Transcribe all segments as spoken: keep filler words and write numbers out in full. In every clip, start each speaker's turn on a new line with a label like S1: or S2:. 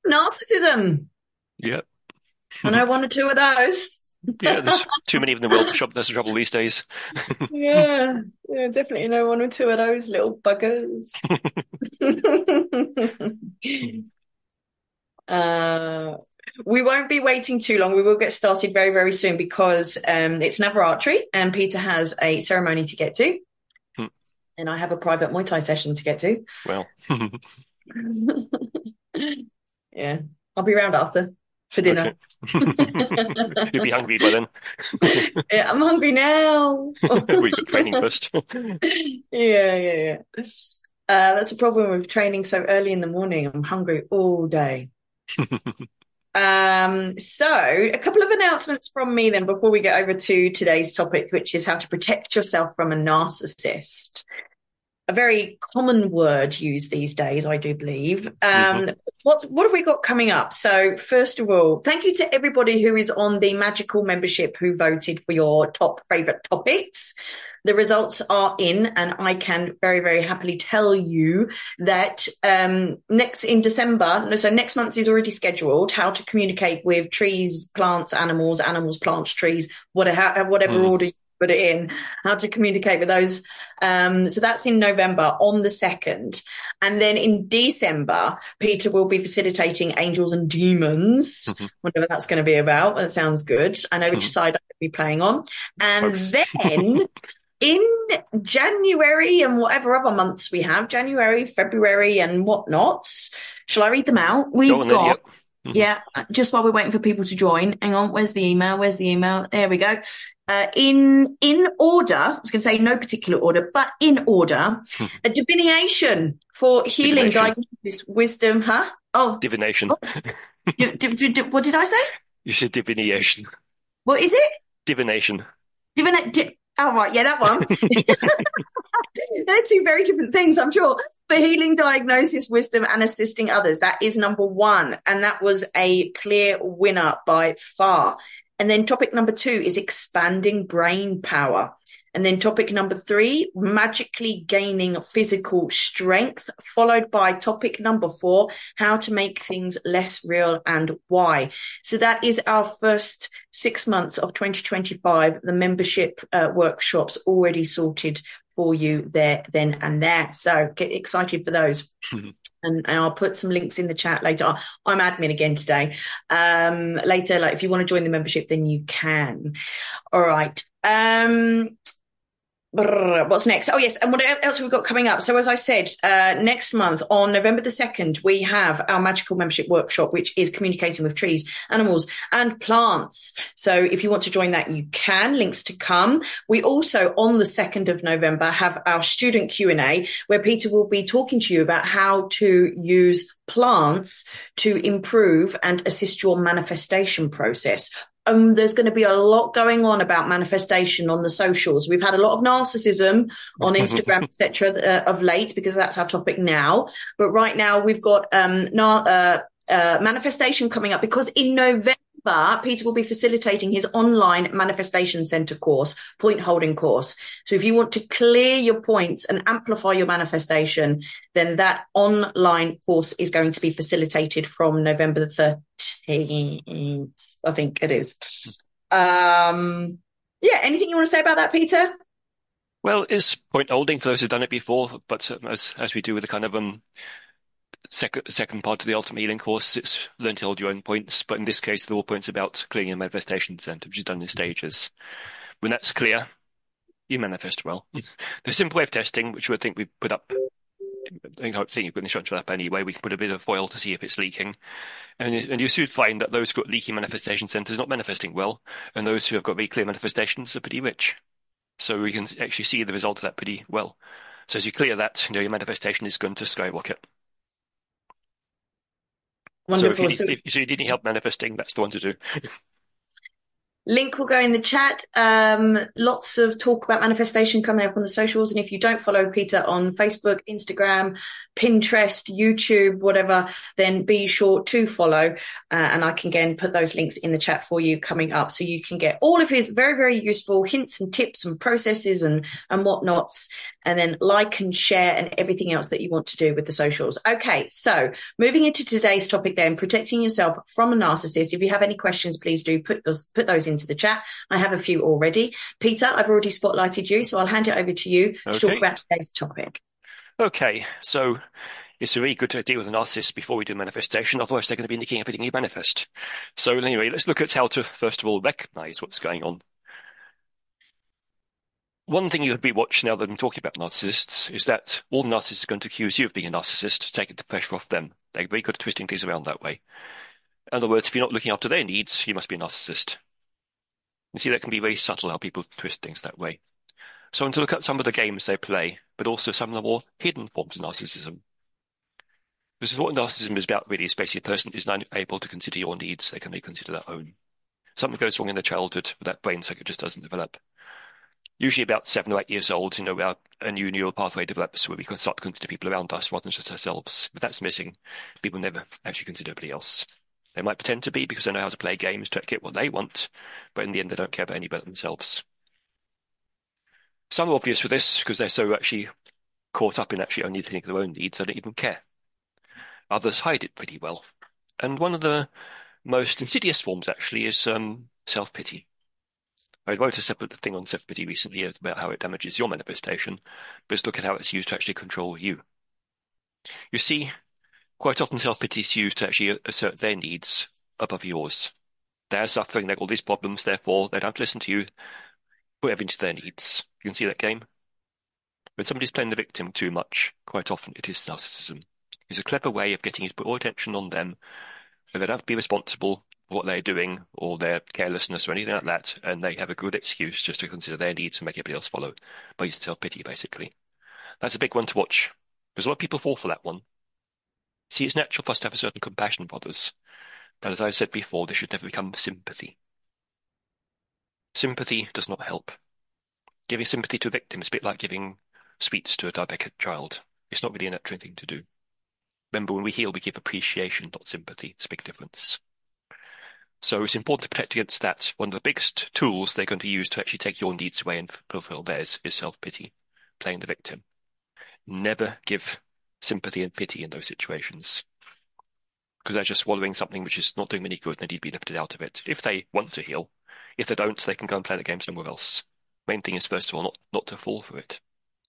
S1: Narcissism.
S2: Yeah.
S1: I know one or two of those.
S2: Yeah, there's too many of them in the world to shop. There's trouble these days.
S1: Yeah, yeah, definitely know one or two of those little buggers. Uh, we won't be waiting too long. We will get started very, very soon because um, it's Never Archery and Peter has a ceremony to get to, and I have a private Muay Thai session to get to.
S2: Well,
S1: Yeah, I'll be around after for
S2: okay.
S1: dinner.
S2: You'll be hungry by then.
S1: Yeah, I'm hungry now.
S2: We got training first.
S1: Yeah, yeah, yeah. Uh, that's a problem with training so early in the morning. I'm hungry all day. Um, so a couple of announcements from me then before we get over to today's topic, which is how to protect yourself from a narcissist. A very common word used these days, I do believe.
S2: hmm
S1: Um, what what have we got coming up? So first of all, thank you to everybody who is on the Magical membership who voted for your top favorite topics. The results are in, and I can very, very happily tell you that um, next in December, no, so next month is already scheduled, how to communicate with trees, plants, animals, animals, plants, trees, whatever, whatever
S2: Mm.
S1: order you put it in, how to communicate with those. Um, so that's in November on the second. And then in December, Peter will be facilitating Angels and Demons,
S2: hmm
S1: whatever that's going to be about. That sounds good. I know which
S2: hmm
S1: side I'm going to be playing on. And
S2: Both.
S1: then in January and whatever other months we have, January, February, and whatnot. Shall I read them out?
S2: Go
S1: We've
S2: on then.
S1: got,
S2: Yep. hmm
S1: yeah, just while we're waiting for people to join. Hang on, where's the email? Where's the email? There we go. Uh, in in order, I was going to say no particular order, but in order, a divination for healing,
S2: Divination.
S1: diagnosis, wisdom, huh? Oh,
S2: Divination.
S1: oh di- di- di- di- what did I say?
S2: You said divination.
S1: What is it?
S2: Divination.
S1: Divina- di- oh, right, yeah, that one. They're two very different things, I'm sure. For healing, diagnosis, wisdom, and assisting others, that is number one. And that was a clear winner by far. And then topic number two is expanding brain power. And then topic number three, magically gaining physical strength, followed by topic number four, how to make things less real and why. So that is our first six months of twenty twenty-five. The membership uh, workshops already sorted for you there, then and there. So get excited for those. And, and I'll put some links in the chat later. I'm admin again today. Um, later, like if you want to join the membership, then you can. All right. Um, What's next? Oh, yes. And what else have we got coming up? So, as I said, uh, next month on November the second, we have our magical membership workshop, which is communicating with trees, animals and plants. So if you want to join that, you can. Links to come. We also, on the second of November, have our student Q and A where Peter will be talking to you about how to use plants to improve and assist your manifestation process. Um, there's going to be a lot going on about manifestation on the socials. We've had a lot of narcissism on Instagram, et cetera, uh, of late because that's our topic now. But right now we've got um, nar- uh, uh, manifestation coming up because in November, Peter will be facilitating his online manifestation center course, point holding course. So if you want to clear your points and amplify your manifestation, then that online course is going to be facilitated from November the thirteenth. I think it is. Um, yeah, anything you want to say about that, Peter?
S2: Well, it's point holding for those who've done it before, but um, as as we do with the kind of um second second part of the Ultimate Healing course, it's learn to hold your own points. But in this case, the all points about clearing your manifestation center, which is done in stages. When that's clear, you manifest well. The simple way of testing, which I think we put up, I think you've got instructions for that anyway. We can put a bit of foil to see if it's leaking, and and you soon find that those who've got leaky manifestation centers not manifesting well, and those who have got very clear manifestations are pretty rich. So we can actually see the result of that pretty well. So as you clear that, you know, your manifestation is going to skyrocket. So if you
S1: Wonderful.
S2: need,
S1: So
S2: if so you need any help manifesting, that's the one to do.
S1: Link will go in the chat. Um, lots of talk about manifestation coming up on the socials. And if you don't follow Peter on Facebook, Instagram, Pinterest, YouTube, whatever, then be sure to follow. Uh, and I can again put those links in the chat for you coming up so you can get all of his very, very useful hints and tips and processes and, and whatnots. And then like and share and everything else that you want to do with the socials. Okay, so moving into today's topic then, protecting yourself from a narcissist. If you have any questions, please do put those, put those into the chat. I have a few already. Peter, I've already spotlighted you, so I'll hand it over to you to
S2: Okay.
S1: talk about today's topic.
S2: Okay, so it's really good to deal with a narcissist before we do manifestation, otherwise they're going to be nicking everything you manifest. So anyway, let's look at how to, first of all, recognize what's going on. One thing you'll be watching now that I'm talking about narcissists is that all narcissists are going to accuse you of being a narcissist, taking the pressure off them. They're very good at twisting things around that way. In other words, if you're not looking after their needs, you must be a narcissist. You see, that can be very subtle how people twist things that way. So I want to look at some of the games they play, but also some of the more hidden forms of narcissism. This is what narcissism is about, really. It's basically a person is not able to consider your needs. They can only consider their own. Something goes wrong in their childhood, but that brain cycle just doesn't develop. Usually about seven or eight years old, you know, our, a new neural pathway develops where we can start to consider people around us rather than just ourselves. If that's missing, people never actually consider anybody else. They might pretend to be because they know how to play games to get what they want, but in the end they don't care about anybody but themselves. Some are obvious for this because they're so actually caught up in actually only thinking of their own needs, they don't even care. Others hide it pretty well. And one of the most insidious forms actually is um, self-pity. I wrote a separate thing on self-pity recently about how it damages your manifestation, but let's look at how it's used to actually control you. You see, quite often self-pity is used to actually assert their needs above yours. They're suffering, they've got all these problems, therefore they don't have to listen to you, put everything to their needs. You can see that game? When somebody's playing the victim too much, quite often it is narcissism. It's a clever way of getting you to put all attention on them, and they don't have to be responsible for what they're doing or their carelessness or anything like that, and they have a good excuse just to consider their needs and make everybody else follow by using self-pity, basically. That's a big one to watch, because a lot of people fall for that one. See, it's natural for us to have a certain compassion for others, but as I said before, this should never become sympathy. Sympathy does not help. Giving sympathy to a victim is a bit like giving sweets to a diabetic child. It's not really a natural thing to do. Remember, when we heal, we give appreciation, not sympathy. It's a big difference. So it's important to protect against that. One of the biggest tools they're going to use to actually take your needs away and fulfill theirs is self-pity, playing the victim. Never give sympathy and pity in those situations, because they're just swallowing something which is not doing any good and they need to be lifted out of it. If they want to heal, if they don't, they can go and play the game somewhere else. Main thing is, first of all, not, not to fall for it.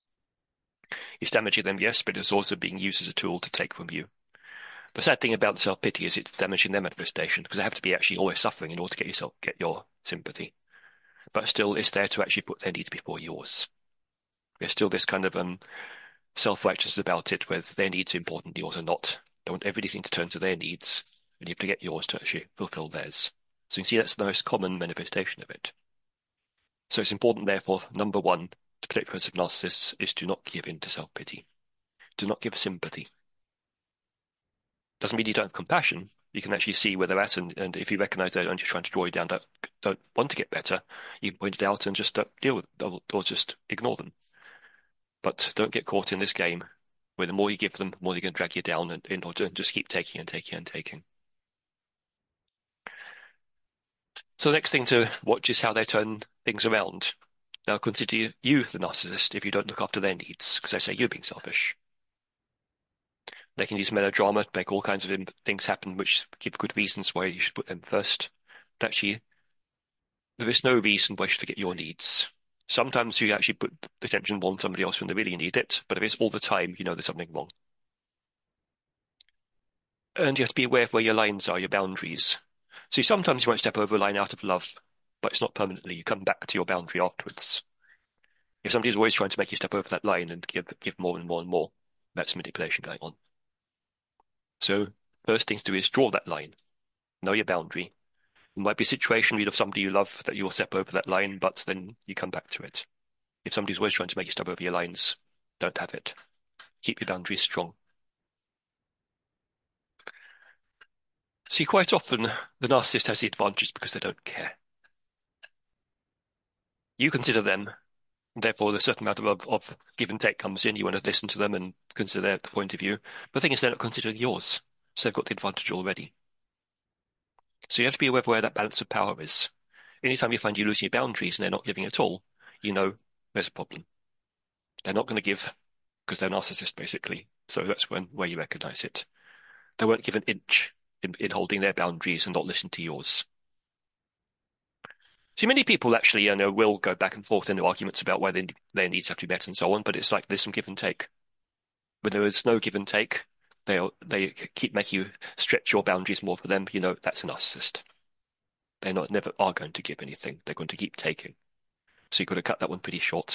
S2: It's damaging them, yes, but it's also being used as a tool to take from you. The sad thing about self-pity is it's damaging their manifestation, because they have to be actually always suffering in order to get yourself get your sympathy. But still, it's there to actually put their needs before yours. There's still this kind of um, self-righteousness about it, where their needs are important, yours are not. They want everything to turn to their needs, and you have to get yours to actually fulfill theirs. So you can see that's the most common manifestation of it. So it's important, therefore, number one, to protect yourself from narcissists, is to not give in to self-pity. Do not give sympathy. Doesn't mean you don't have compassion. You can actually see where they're at, and, and if you recognize they're only trying to draw you down, don't, don't want to get better, you can point it out and just uh, deal with it, or, or just ignore them. But don't get caught in this game where the more you give them, the more they're going to drag you down, and, and, or just keep taking and taking and taking. So the next thing to watch is how they turn things around. They'll consider you the narcissist if you don't look after their needs, because they say you're being selfish. They can use melodrama to make all kinds of things happen which give good reasons why you should put them first. But actually, there is no reason why you should forget your needs. Sometimes you actually put the attention on somebody else when they really need it, but if it's all the time, you know there's something wrong. And you have to be aware of where your lines are, your boundaries. See, sometimes you might step over a line out of love, but it's not permanently. You come back to your boundary afterwards. If somebody's always trying to make you step over that line and give give more and more and more, that's manipulation going on. So, first thing to do is draw that line. Know your boundary. There might be a situation where you have somebody you love that you'll step over that line, but then you come back to it. If somebody's always trying to make you step over your lines, don't have it. Keep your boundaries strong. See, quite often, the narcissist has the advantage because they don't care. You consider them, therefore there's a certain amount of, of give and take comes in. You want to listen to them and consider their point of view. But the thing is, they're not considering yours, so they've got the advantage already. So you have to be aware of where that balance of power is. Anytime you find you losing your boundaries and they're not giving at all, you know there's a problem. They're not going to give because they're narcissists, basically. So that's when where you recognize it. They won't give an inch in, in holding their boundaries and not listen to yours. See, many people actually, you know, will go back and forth into arguments about why they, their needs have to be met and so on, but it's like there's some give and take. When there is no give and take, they they keep making you stretch your boundaries more for them. You know, that's a narcissist. They're not never are going to give anything. They're going to keep taking. So you've got to cut that one pretty short.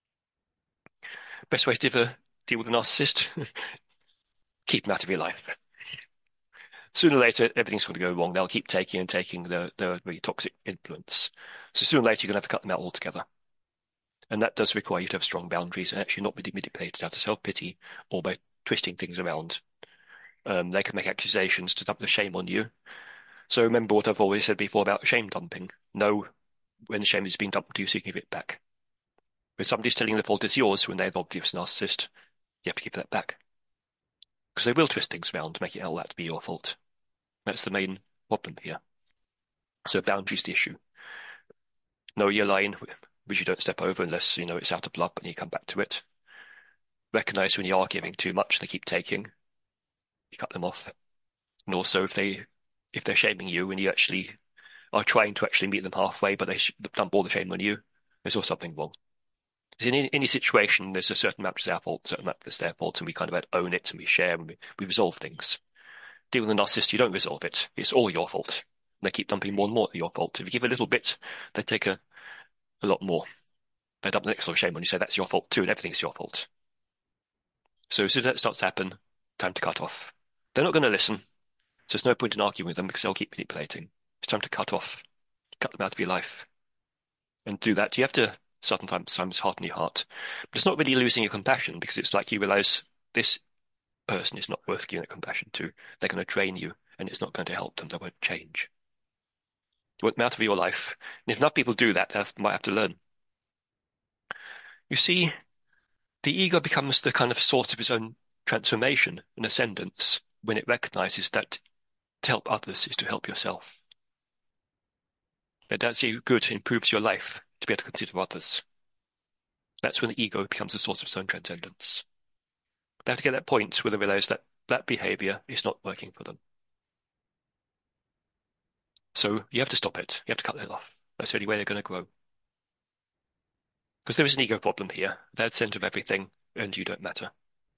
S2: Best way to deal, deal with a narcissist? Keep them out of your life. Sooner or later, everything's going to go wrong. They'll keep taking and taking the, the really toxic influence. So sooner or later, you're going to have to cut them out altogether. And that does require you to have strong boundaries and actually not be manipulated out of self-pity or by twisting things around. Um, they can make accusations to dump the shame on you. So remember what I've always said before about shame dumping. Know when the shame is being dumped to you, so you can give it back. When somebody's telling you the fault is yours when they're the obvious narcissist, you have to give that back. Because they will twist things around to make it all that to be your fault. That's the main problem here. So boundaries the issue. Know your line, which you don't step over unless you know it's out of love and you come back to it. Recognize when you are giving too much and they keep taking. You cut them off. And also if they if they're shaming you and you actually are trying to actually meet them halfway, but they dump all the shame on you, there's also something wrong. Because in any, any situation, there's a certain amount that's our fault, a certain amount that's their fault, and we kind of own it and we share and we, we resolve things. Deal with a narcissist, you don't resolve it. It's all your fault. And they keep dumping more and more at your fault. If you give a little bit, they take a, a lot more. They dump the next lot of shame on you, say that's your fault too, and everything's your fault. So as soon as that starts to happen, time to cut off. They're not going to listen, so there's no point in arguing with them because they'll keep manipulating. It's time to cut off, cut them out of your life. And to do that, you have to sometimes harden your heart. But it's not really losing your compassion because it's like you realize this person is not worth giving that compassion to. They're going to drain you and it's not going to help them. They won't change. You want them out of your life. And if enough people do that, they might have to learn. You see, the ego becomes the kind of source of its own transformation and ascendance when it recognizes that to help others is to help yourself. That that's good, improves your life to be able to consider others. That's when the ego becomes the source of its own transcendence. They have to get that point where they realize that that behavior is not working for them. So you have to stop it. You have to cut it off. That's the only way they're going to grow. Because there is an ego problem here. They're the center of everything, and you don't matter.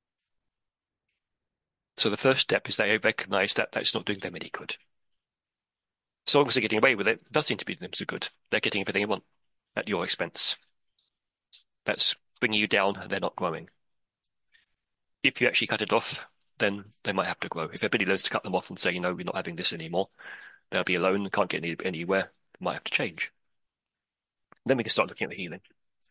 S2: So the first step is they recognize that that's not doing them any good. As long as they're getting away with it, it does seem to be doing them so good. They're getting everything they want at your expense. That's bringing you down, and they're not growing. If you actually cut it off, then they might have to grow. If everybody learns to cut them off and say, you know, we're not having this anymore, they'll be alone, can't get any, anywhere, they might have to change. Then we can start looking at the healing.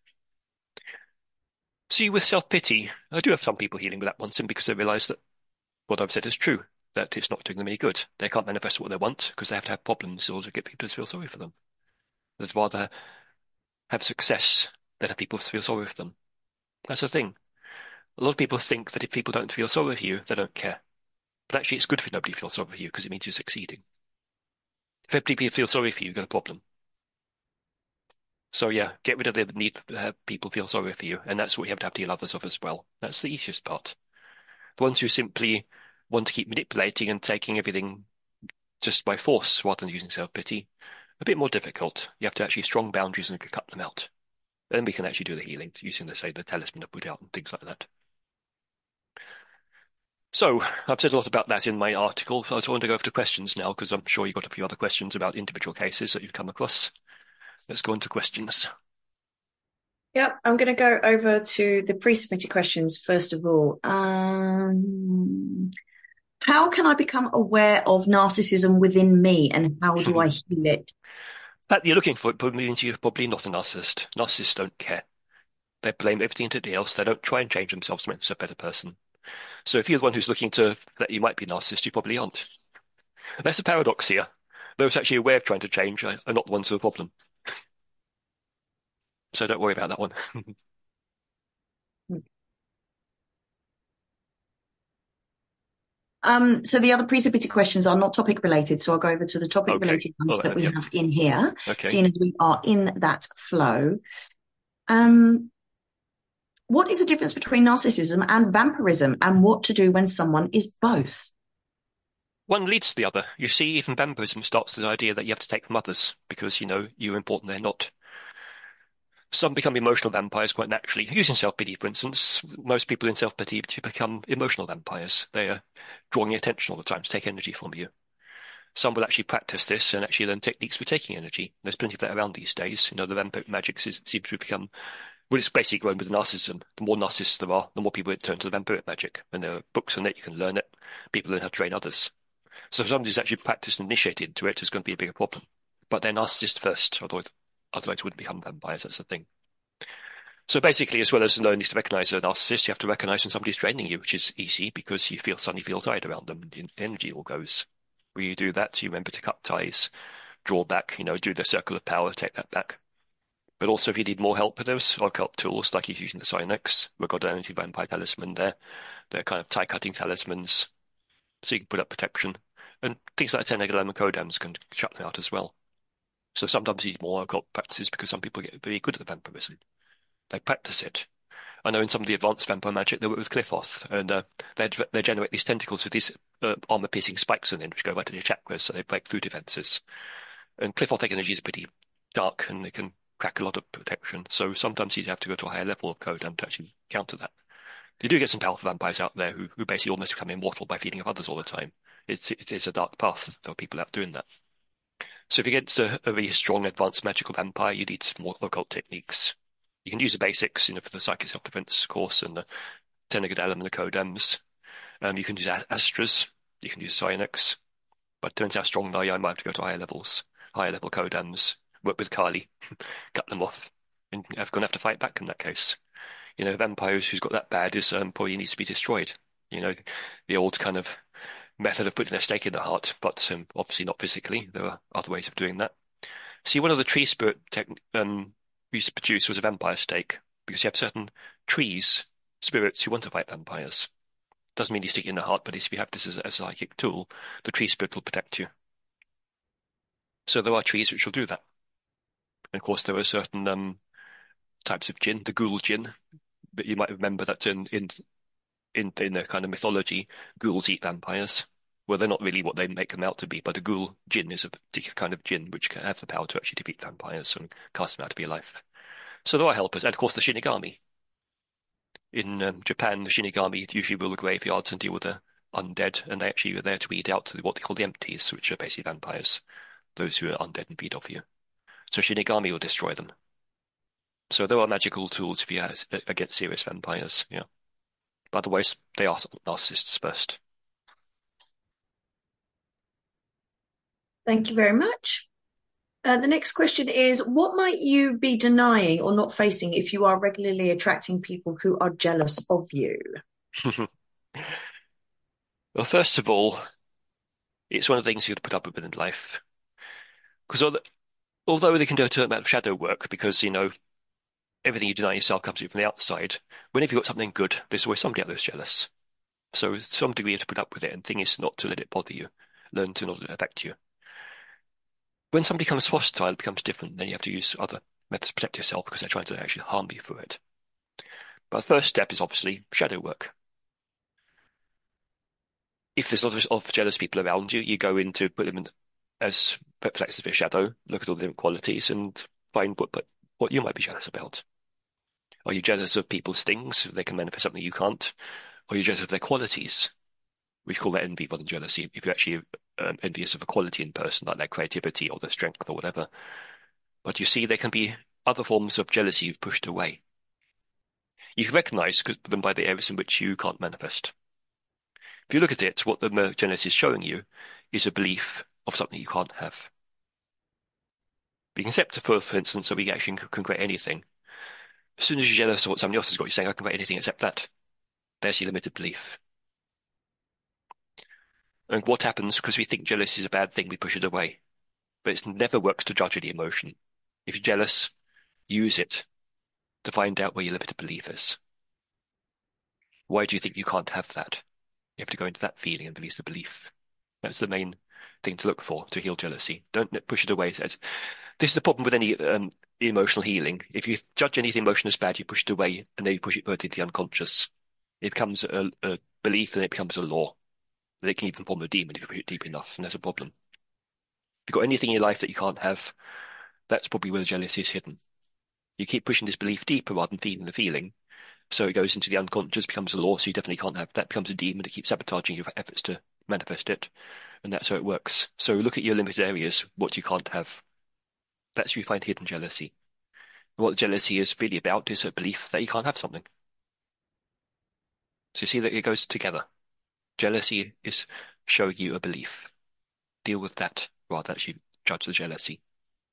S2: See, with self-pity, I do have some people healing with that one simply because they realize that what I've said is true, that it's not doing them any good. They can't manifest what they want because they have to have problems in order to get people to feel sorry for them. They'd rather have success than have people feel sorry for them. That's the thing. A lot of people think that if people don't feel sorry for you, they don't care. But actually, it's good for nobody to feel sorry for you because it means you're succeeding. If everybody feels sorry for you, you've got a problem. So yeah, get rid of the need to have people feel sorry for you, and that's what you have to have to heal others of as well. That's the easiest part. The ones who simply want to keep manipulating and taking everything just by force rather than using self-pity, a bit more difficult. You have to actually strong boundaries and cut them out. Then we can actually do the healing using, the say, the talisman of put out and things like that. So, I've said a lot about that in my article. I just want to go over to questions now because I'm sure you've got a few other questions about individual cases that you've come across. Let's go into questions.
S1: Yep, I'm going to go over to the pre-submitted questions first of all. Um, how can I become aware of narcissism within me and how do I heal it?
S2: That you're looking for it probably means you're probably not a narcissist. Narcissists don't care. They blame everything to everybody else. They don't try and change themselves to make themselves a better person. So if you're the one who's looking to that you might be a narcissist, you probably aren't. That's a paradox here. Those actually aware of trying to change are not the ones who are the problem. So don't worry about that one.
S1: Um, so the other pre-submitted questions are not topic related, so I'll go over to the topic
S2: Okay.
S1: related
S2: All
S1: ones that
S2: right.
S1: we
S2: Yep.
S1: have in here,
S2: Okay.
S1: seeing as we are in that flow. Um, what is the difference between narcissism and vampirism, and what to do when someone is both?
S2: One leads to the other. You see, even vampirism starts with the idea that you have to take from others because, you know, you're important, they're not. Some become emotional vampires quite naturally. Using self-pity, for instance, most people in self-pity become emotional vampires. They are drawing your attention all the time to take energy from you. Some will actually practice this and actually learn techniques for taking energy. There's plenty of that around these days. You know, the vampiric magic seems to become, well, it's basically grown with narcissism. The more narcissists there are, the more people turn to the vampiric magic. And there are books on it, you can learn it. People learn how to train others. So if somebody who's actually practiced and initiated into it is going to be a bigger problem. But they're narcissists first, otherwise, otherwise they wouldn't become vampires. That's the thing. So basically, as well as learning to recognize a narcissist, you have to recognize when somebody's draining you, which is easy because you feel suddenly feel tired around them and the energy all goes. When you do that, you remember to cut ties, draw back, you know, do the circle of power, take that back. But also, if you need more help with those occult tools, like he's using the Psynex, we've got an anti-vampire talisman there. They're kind of tie-cutting talismans, so you can put up protection. And things like ten eleven codams can shut them out as well. So sometimes you need more occult practices because some people get very good at the vampirism. They practice it. I know in some of the advanced vampire magic they work with Qliphoth, and uh, they they generate these tentacles with these uh, armor-piercing spikes in them, which go right to your chakras, so they break through defenses. And Qliphoth energy is pretty dark, and it can crack a lot of protection. So sometimes you have to go to a higher level of codam to actually counter that. You do get some powerful vampires out there who, who basically almost become immortal by feeding off others all the time. It's it is a dark path. There are people out doing that. So if you get a, a really strong advanced magical vampire, you need more occult techniques. You can use the basics, you know, for the psychic self-defense course and the Tenegadalum and the Codams. Um, you can use Astras, you can use Psynex, but it depends how strong they are. I might have to go to higher levels, higher level Codams, work with Kali, cut them off, and I'm going to have to fight back in that case. You know, vampires who's got that bad is um, probably needs to be destroyed. You know, the old kind of method of putting a stake in the heart, but um, obviously not physically. There are other ways of doing that. See, one of the tree spirit tech um, we used to produce was a vampire stake because you have certain trees, spirits who want to fight vampires. Doesn't mean you stick it in the heart, but if you have this as a, as a psychic tool, the tree spirit will protect you. So there are trees which will do that. And of course, there are certain um, types of jinn, the ghoul jinn, but you might remember that in in in in the kind of mythology, ghouls eat vampires. Well, they're not really what they make them out to be, but a ghoul jinn is a particular kind of jinn which can have the power to actually defeat vampires and cast them out of your life. So there are helpers, and of course the Shinigami. In um, Japan, the Shinigami usually rule the graveyards and deal with the undead, and they actually are there to weed out what they call the empties, which are basically vampires, those who are undead and feed off you. So Shinigami will destroy them. So there are magical tools if you have, against serious vampires, yeah. But otherwise, they are narcissists first.
S1: Thank you very much. Uh, the next question is, what might you be denying or not facing if you are regularly attracting people who are jealous of you?
S2: Well, first of all, it's one of the things you have to put up with in life. Because although they can do a certain amount of shadow work, because, you know, everything you deny yourself comes from the outside, whenever you've got something good, there's always somebody out there's jealous. So to some degree you have to put up with it, and the thing is not to let it bother you. Learn to not let it affect you. When somebody becomes hostile, it becomes different. Then you have to use other methods to protect yourself because they're trying to actually harm you through it. But the first step is obviously shadow work. If there's a lot of jealous people around you, you go in to put them in as perplexed as a shadow, look at all the different qualities and find what, what you might be jealous about. Are you jealous of people's things? They can manifest something you can't. Or are you jealous of their qualities? We call that envy rather than jealousy. If you're actually um, envious of a quality in person, like their creativity or their strength or whatever. But you see, there can be other forms of jealousy you've pushed away. You can recognize them by the areas in which you can't manifest. If you look at it, what the jealousy is showing you is a belief of something you can't have. You can accept, for, for instance, that we actually can create anything. As soon as you're jealous of what somebody else has got, you're saying, I can create anything except that. There's your limited belief. And what happens, because we think jealousy is a bad thing, we push it away. But it never works to judge any emotion. If you're jealous, use it. to find out where your limited belief is. Why do you think you can't have that? You have to go into that feeling and release the belief. That's the main thing to look for to heal jealousy. Don't push it away. This is the problem with any um, emotional healing. If you judge anything emotion as bad, you push it away and then you push it further into the unconscious. It becomes a, a belief and it becomes a law. It can even form a demon if you push it deep enough, and that's a problem. If you've got anything in your life that you can't have, that's probably where the jealousy is hidden. You keep pushing this belief deeper rather than feeding the feeling. So it goes into the unconscious, becomes a law, so you definitely can't have that, becomes a demon, it keeps sabotaging your efforts to manifest it. And that's how it works. So look at your limited areas, what you can't have. That's where you find hidden jealousy. What jealousy is really about is a belief that you can't have something. So you see that it goes together. Jealousy is showing you a belief. Deal with that rather than actually judge the jealousy.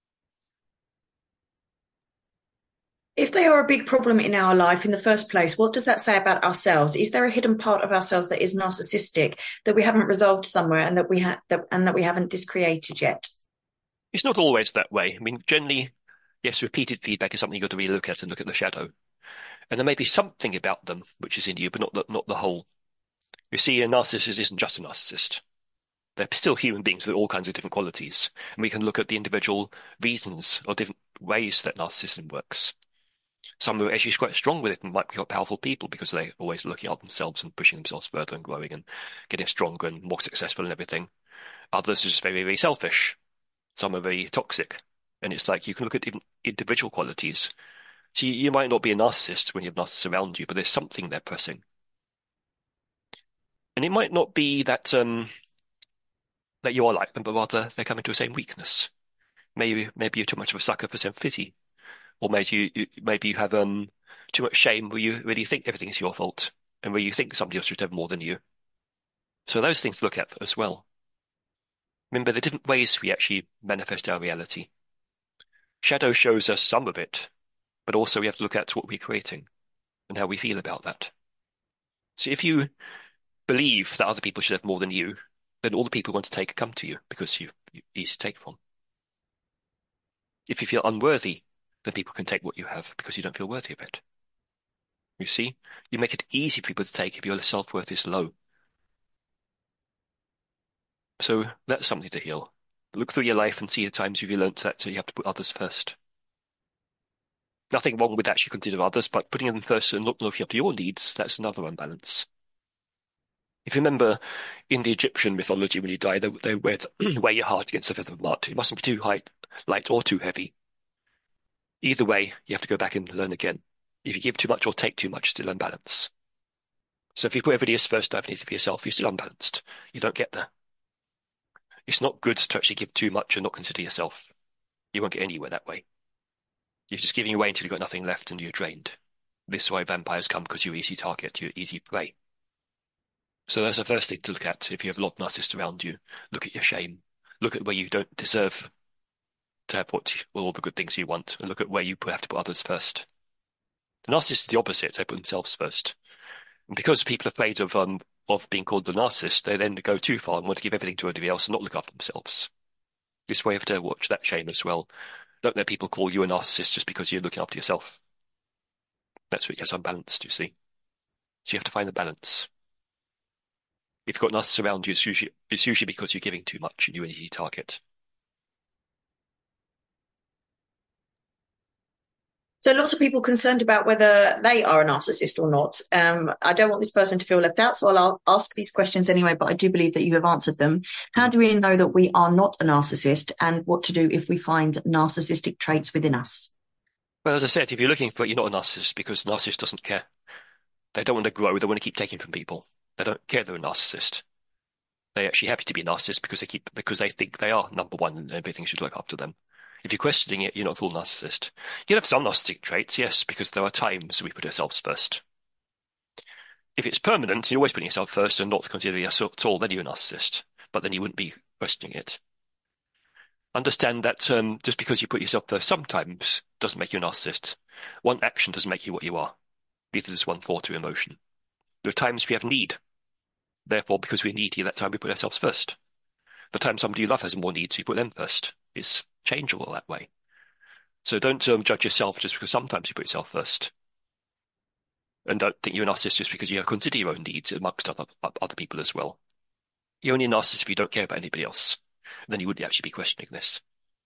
S1: If they are a big problem in our life in the first place, what does that say about ourselves? Is there a hidden part of ourselves that is narcissistic that we haven't resolved somewhere and that we ha that, and that we haven't discreated yet?
S2: It's not always that way. I mean, generally, yes, repeated feedback is something you've got to really look at and look at the shadow. And there may be something about them which is in you, but not the, not the whole. You see, a narcissist isn't just a narcissist. They're still human beings with all kinds of different qualities. And we can look at the individual reasons or different ways that narcissism works. Some are actually quite strong with it and might be quite powerful people because they're always looking at themselves and pushing themselves further and growing and getting stronger and more successful and everything. Others are just very, very selfish. Some are very toxic. And it's like you can look at individual qualities. So you, you might not be a narcissist when you have narcissists around you, but there's something they're pressing. And it might not be that um, that you are like them, but rather they're coming to the same weakness. Maybe maybe you're too much of a sucker for self-pity. Or maybe you, maybe you have um too much shame where you really think everything is your fault and where you think somebody else should have more than you. So those things to look at as well. Remember the different ways we actually manifest our reality. Shadow shows us some of it, but also we have to look at what we're creating and how we feel about that. So if you believe that other people should have more than you, then all the people who want to take come to you because you, you're easy to take from. If you feel unworthy, then people can take what you have because you don't feel worthy of it. You see, you make it easy for people to take if your self-worth is low. So that's something to heal. Look through your life and see the times you've learnt that so you have to put others first. Nothing wrong with actually consider others, but putting them first and not looking up to your needs, that's another unbalance. If you remember in the Egyptian mythology when you die, they, they wear, weigh your heart against a feather of mud. It mustn't be too high, light or too heavy. Either way, you have to go back and learn again. If you give too much or take too much, still unbalanced. So if you put everybody else first, dive needs to be yourself, you're still unbalanced. You don't get there. It's not good to actually give too much and not consider yourself. You won't get anywhere that way. You're just giving away until you've got nothing left and you're drained. This is why vampires come, because you're easy target, you're easy prey. So that's the first thing to look at. If you have a lot of narcissists around you, look at your shame. Look at where you don't deserve to have what all the good things you want, and look at where you have to put others first. The narcissist is the opposite. They put themselves first. And because people are afraid of um of being called the narcissist, they then go too far and want to give everything to everybody else and not look after themselves. This way you have to watch that shame as well. Don't let people call you a narcissist just because you're looking after yourself. That's where it gets unbalanced, you see. So you have to find the balance. If you've got narcissists around you, it's usually, it's usually because you're giving too much and you're an easy target.
S1: So lots of people concerned about whether they are a narcissist or not. Um, I don't want this person to feel left out, so I'll ask these questions anyway, but I do believe that you have answered them. How do we know that we are not a narcissist, and what to do if we find narcissistic traits within us?
S2: Well, as I said, if you're looking for it, you're not a narcissist because a narcissist doesn't care. They don't want to grow. They want to keep taking from people. They don't care they're a narcissist. They're actually happy to be a narcissist because they keep because they think they are number one and everything should look after them. If you're questioning it, you're not a full narcissist. You have some narcissistic traits, yes, because there are times we put ourselves first. If it's permanent, you're always putting yourself first and not considering yourself at all, then you're a narcissist. But then you wouldn't be questioning it. Understand that um, just because you put yourself first sometimes doesn't make you a narcissist. One action doesn't make you what you are. Neither does one thought or emotion. There are times we have need. Therefore, because we're needy, that time we put ourselves first. The time somebody you love has more needs, you put them first. It's changeable that way. So don't um, judge yourself just because sometimes you put yourself first. And don't think you're a narcissist just because you consider your own needs amongst other, other people as well. You're only a narcissist if you don't care about anybody else. Then you wouldn't actually be questioning this.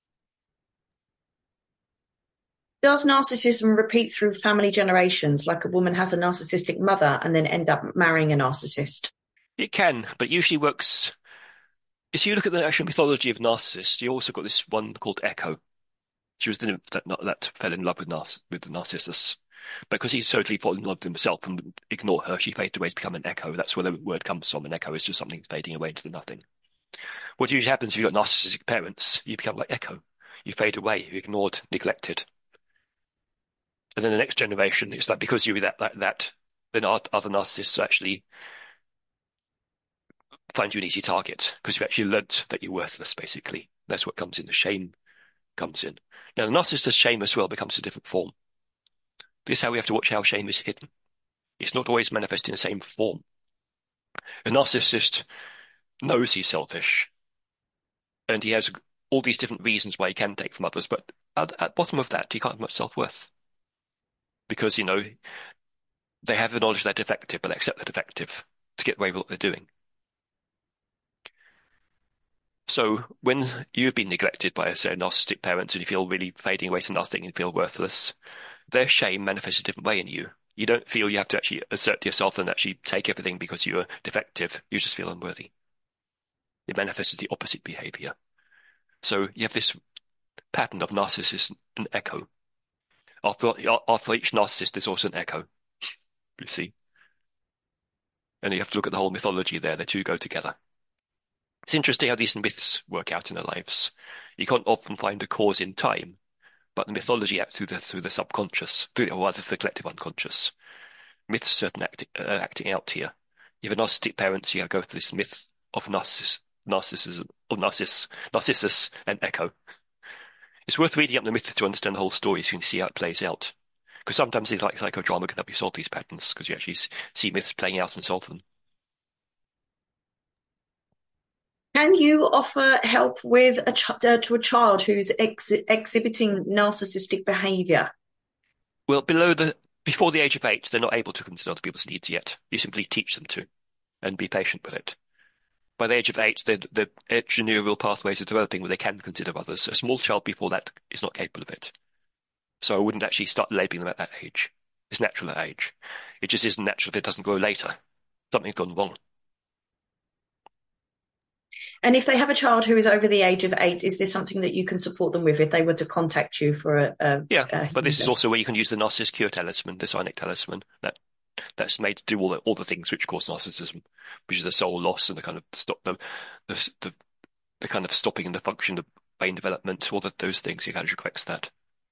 S1: Does narcissism repeat through family generations, like a woman has a narcissistic mother and then end up marrying a narcissist?
S2: It can, but it usually works. If you look at the actual mythology of Narcissus, you also got this one called Echo. She was the nymph that, that fell in love with, Narciss with Narcissus. Because he's totally fallen in love with himself and would ignore her, she faded away to become an echo. That's where the word comes from. An echo is just something fading away into the nothing. What usually happens if you've got narcissistic parents, you become like Echo. You fade away, you're ignored, neglected. And then the next generation, it's like because you're that, that, that then other narcissists actually find you an easy target because you've actually learnt that you're worthless, basically. That's what comes in. The shame comes in. Now, the narcissist's shame as well becomes a different form. This is how we have to watch how shame is hidden. It's not always manifest in the same form. A narcissist knows he's selfish and he has all these different reasons why he can take from others, but at, at bottom of that, he can't have much self-worth. Because, you know, they have the knowledge they're defective, but they accept they're defective to get away with what they're doing. So when you've been neglected by, say, a narcissistic parent and you feel really fading away to nothing and feel worthless, their shame manifests a different way in you. You don't feel you have to actually assert yourself and actually take everything because you're defective. You just feel unworthy. It manifests as the opposite behavior. So you have this pattern of narcissist and echo. After, after each narcissist, there's also an echo, you see. And you have to look at the whole mythology there. The two go together. It's interesting how these myths work out in our lives. You can't often find a cause in time, but the mythology acts through the through the subconscious, through the, or rather the collective unconscious. Myths are certain acti uh, acting out here. You have a narcissistic parents, you go through this myth of narciss narcissism, or narciss, Narcissus and Echo. It's worth reading up the myth to understand the whole story so you can see how it plays out. Because sometimes it's like psychodrama can help you solve these patterns, because you actually see myths playing out and solve them.
S1: Can you offer help with a ch uh, to a child who's ex exhibiting narcissistic behavior?
S2: Well, below the before the age of eight, they're not able to consider other people's needs yet. You simply teach them to, and be patient with it. By the age of eight, the the extra-neural pathways are developing where they can consider others. A small child before that is not capable of it. So I wouldn't actually start labeling them at that age. It's natural at that age. It just isn't natural if it doesn't grow later. Something's gone wrong.
S1: And if they have a child who is over the age of eight, is this something that you can support them with if they were to contact you for a, a
S2: Yeah,
S1: a
S2: but this is also where you can use the narcissist cure talisman, the psionic talisman, that that's made to do all the all the things which cause narcissism, which is the soul loss and the kind of stop the the the, the kind of stopping the function of brain development, all the, those things. You can actually correct that.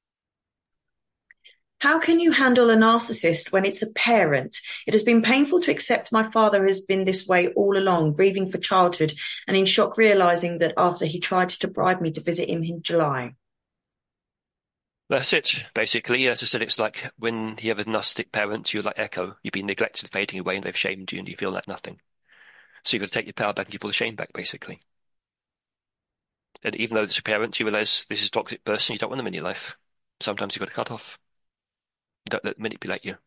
S1: How can you handle a narcissist when it's a parent? It has been painful to accept my father has been this way all along, grieving for childhood and in shock realizing that after he tried to bribe me to visit him in July.
S2: That's it, basically. As I said, it's like when you have a narcissistic parent, you're like Echo. You've been neglected, fading away, and they've shamed you, and you feel like nothing. So you've got to take your power back and give all the shame back, basically. And even though it's your parents, you realize this is a toxic person, you don't want them in your life. Sometimes you've got to cut off. Don't let them manipulate you.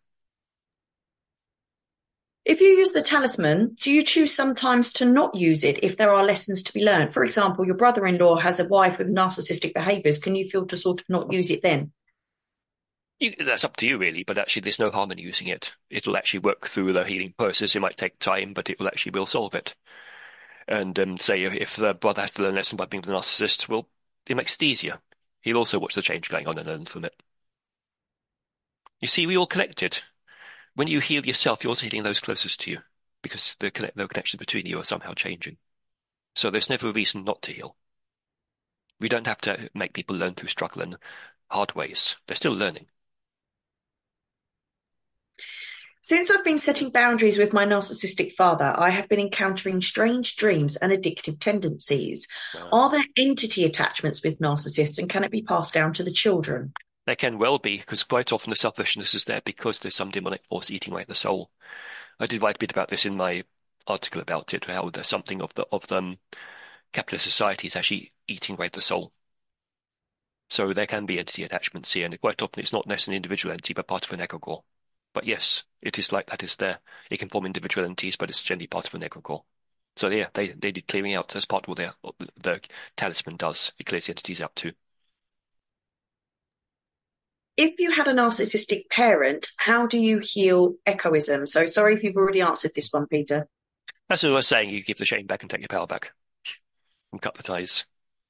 S1: If you use the talisman, do you choose sometimes to not use it if there are lessons to be learned? For example, your brother-in-law has a wife with narcissistic behaviors. Can you feel to sort of not use it then?
S2: You, that's up to you, really, but actually there's no harm in using it. It'll actually work through the healing process. It might take time, but it will actually will solve it. And um, say if the brother has to learn a lesson by being the narcissist, well, it makes it easier. He'll also watch the change going on and learn from it. You see, we all connected. When you heal yourself, you're also healing those closest to you, because the, connect the connections between you are somehow changing. So there's never a reason not to heal. We don't have to make people learn through struggle and hard ways. They're still learning.
S1: Since I've been setting boundaries with my narcissistic father, I have been encountering strange dreams and addictive tendencies.
S2: Wow.
S1: Are there entity attachments with narcissists, and can it be passed down to the children?
S2: There can well be, because quite often the selfishness is there because there's some demonic force eating away at the soul. I did write a bit about this in my article about it, how there's something of the of the um, capitalist society is actually eating away at the soul. So there can be entity attachments here, and quite often it's not necessarily an individual entity, but part of an egregore. But yes, it is like that is there. It can form individual entities, but it's generally part of an egregore. So yeah, they they did clearing out. That's part of what their, the talisman does. It clears the entities out too.
S1: If you had a narcissistic parent, how do you heal echoism? So sorry if you've already answered this one, Peter.
S2: That's what I was saying. You give the shame back and take your power back, and cut the ties.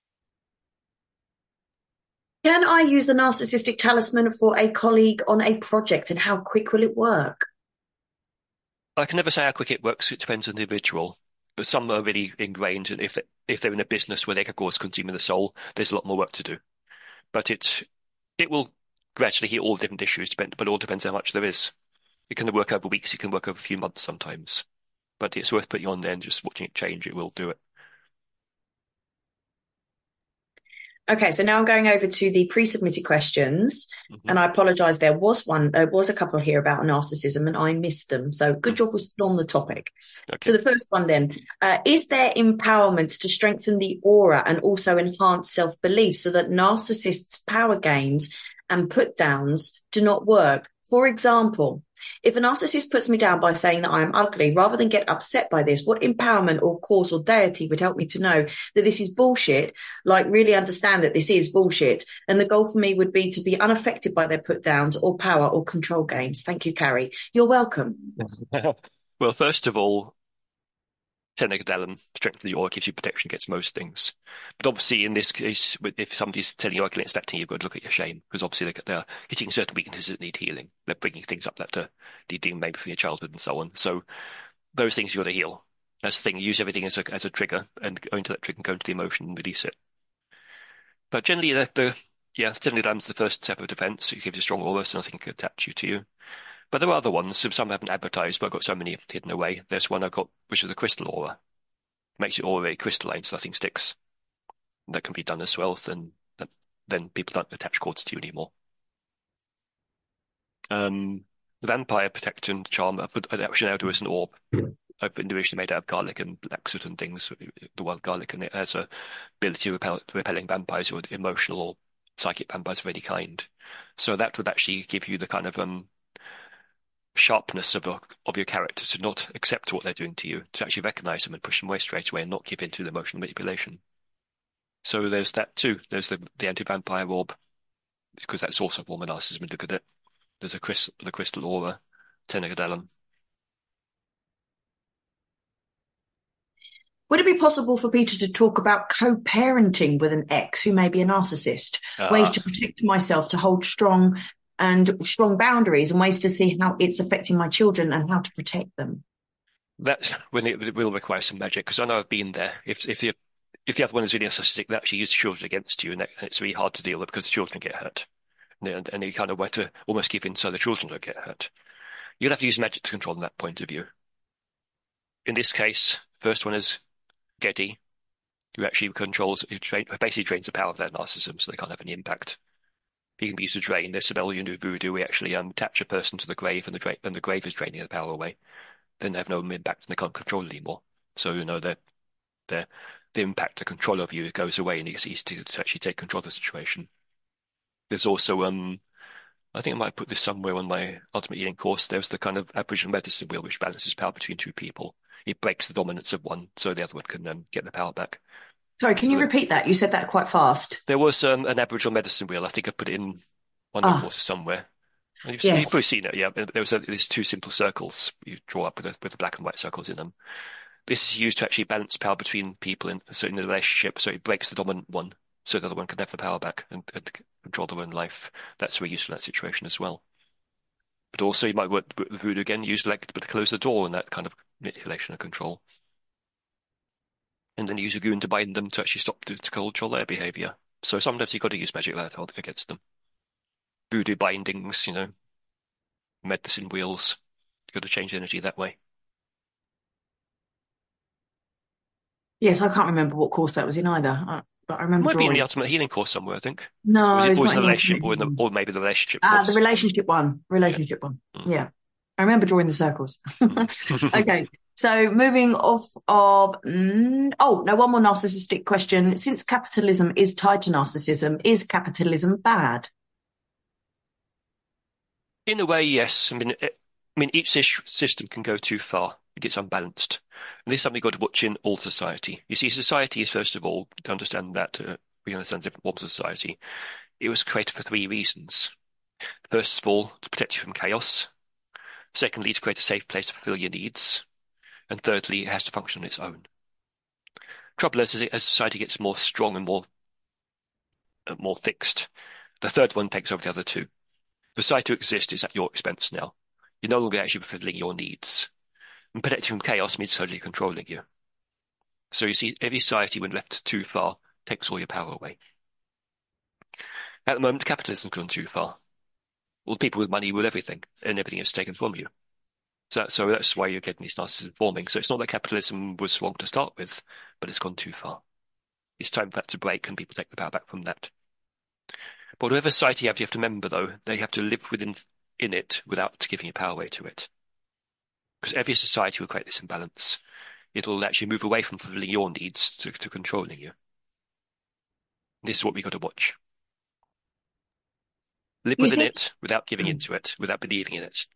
S1: Can I use the narcissistic talisman for a colleague on a project, and how quick will it work?
S2: I can never say how quick it works. It depends on the individual. But some are really ingrained, and if they, if they're in a business where egregore is consuming the soul, there's a lot more work to do. But it it will gradually heal all different issues, depend, but it all depends how much there is. It can work over weeks. It can work over a few months sometimes. But it's worth putting on there and just watching it change. It will do it.
S1: Okay, so now I'm going over to the pre-submitted questions,
S2: Mm-hmm.
S1: and I apologize. There was one, there was a couple here about narcissism, and I missed them. So good job we're still on the topic.
S2: Okay.
S1: So the first one then, uh, is there empowerment to strengthen the aura and also enhance self-belief so that narcissists' power games and put downs do not work? For example, if a narcissist puts me down by saying that I am ugly, rather than get upset by this, what empowerment or cause or deity would help me to know that this is bullshit, like really understand that this is bullshit? And the goal for me would be to be unaffected by their put downs or power or control games. Thank you, Carrie. You're welcome.
S2: Well, first of all, Tenegadellum, strength of the aura, gives you protection against most things. But obviously, in this case, if somebody's telling you ugly and expecting, you've got to look at your shame, because obviously they're, they're hitting certain weaknesses that need healing. They're bringing things up that uh, need dealing maybe from your childhood and so on. So those things you've got to heal. That's the thing. Use everything as a as a trigger and go into that trigger and go into the emotion and release it. But generally, the, the yeah, Tenegadellum's the first step of defense. It gives you strong aura, so nothing can attach you to you. But there are other ones. Some haven't advertised, but I've got so many hidden away. There's one I've got, which is a crystal aura. Makes it all very crystalline, so nothing sticks. That can be done as well. Then, then people don't attach cords to you anymore. Um, the vampire protection charm, I put actually now do as an orb. I've individually made out of garlic and black soot and things, the wild garlic, and it has a ability of repel, repelling vampires or emotional or psychic vampires of any kind. So that would actually give you the kind of um sharpness of, a, of your character to not accept what they're doing to you, to actually recognize them and push them away straight away and not give in to the emotional manipulation. So there's that too. There's the, the anti-vampire orb, because that's also a form of narcissism. Look at it. There's a crystal, the crystal aura, Tenegadellum.
S1: Would it be possible for Peter to talk about co-parenting with an ex who may be a narcissist? Uh, ways to protect myself, to hold strong and strong boundaries, and ways to see how it's affecting my children and how to protect them.
S2: That's when it, it will require some magic, because I know I've been there. If if the if the other one is really narcissistic, they actually use the children against you, and, that, and it's really hard to deal with because the children get hurt, and, and you kind of want to almost give in so the children don't get hurt. You'll have to use magic to control them, that point of view. In this case, first one is Geddy, who actually controls, who train, basically drains the power of their narcissism, so they can't have any impact. He can be used to drain. There's Sibelian voodoo. We actually um, attach a person to the grave, and the, dra and the grave is draining the power away. Then they have no impact, and they can't control it anymore. So, you know, the the the impact, the control of you goes away, and it's easy to, to actually take control of the situation. There's also, um, I think I might put this somewhere on my Ultimate Healing course. There's the kind of Aboriginal medicine wheel, which balances power between two people. It breaks the dominance of one, so the other one can um, get the power back.
S1: Sorry, can you repeat that? You said that quite fast.
S2: There was um, an Aboriginal medicine wheel. I think I put it in one of the ah. courses somewhere. You've,
S1: yes.
S2: you've probably seen it, yeah. There was a, there's two simple circles you draw up with the, with the black and white circles in them. This is used to actually balance power between people in, so in a relationship, so it breaks the dominant one, so the other one can have the power back and, and control their own life. That's really useful in that situation as well. But also you might work with voodoo again, use like to close the door and that kind of manipulation and control. And then use a goon to bind them to actually stop to, to control their behavior. So sometimes you've got to use magic like that against them. Voodoo bindings, you know, medicine wheels. You've got to change energy that way.
S1: Yes, I can't remember what course that was in either, I, but I remember
S2: It might
S1: drawing.
S2: be in the Ultimate Healing course somewhere, I think.
S1: No,
S2: was it
S1: it's
S2: always
S1: not
S2: in the relationship, or, in the, or maybe the relationship course?
S1: Ah, the relationship one. Relationship yeah. one. Mm. Yeah. I remember drawing the circles. Okay. So moving off of, mm, oh, no, one more narcissistic question. Since capitalism is tied to narcissism, is capitalism bad?
S2: In a way, yes. I mean, it, I mean, each sys- system can go too far. It gets unbalanced. And this is something you've got to watch in all society. You see, society is, first of all, to understand that, uh, we understand different forms of society. It was created for three reasons. First of all, to protect you from chaos. Secondly, to create a safe place to fulfill your needs. And thirdly, it has to function on its own. Trouble is, as, it, as society gets more strong and more uh, more fixed, the third one takes over the other two. The society to exist is at your expense now. You're no longer actually fulfilling your needs. And protecting from chaos means totally controlling you. So you see, every society, when left too far, takes all your power away. At the moment, capitalism's gone too far. All the people with money rule everything, and everything is taken from you. So, so that's why you're getting these narcissists forming. So it's not that capitalism was wrong to start with, but it's gone too far. It's time for that to break and people take the power back from that. But whatever society you have, you have to remember, though, they have to live within in it without giving your power away to it. Because every society will create this imbalance. It'll actually move away from fulfilling your needs to, to controlling you. This is what we've got to watch. Live
S1: You
S2: within
S1: see,
S2: it without giving into it, without believing in it.